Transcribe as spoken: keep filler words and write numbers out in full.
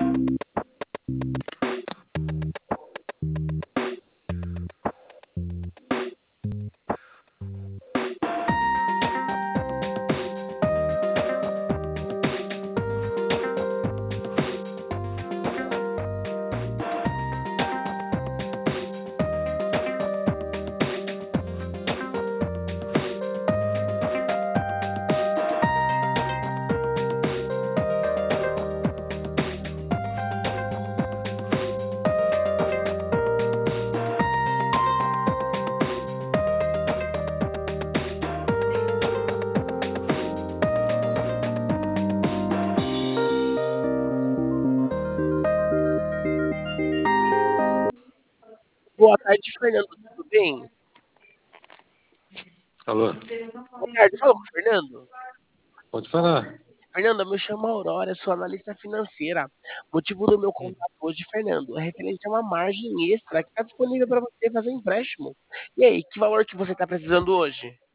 Boa tarde, Fernando. Tudo bem? Alô, Boa tarde. Fala com o Fernando. pode falar. Fernando, eu me chamo Aurora, sou analista financeira. O motivo do meu contato hoje, Fernando, é referente a uma margem extra que está disponível para você fazer empréstimo. E aí, que valor que você está precisando hoje?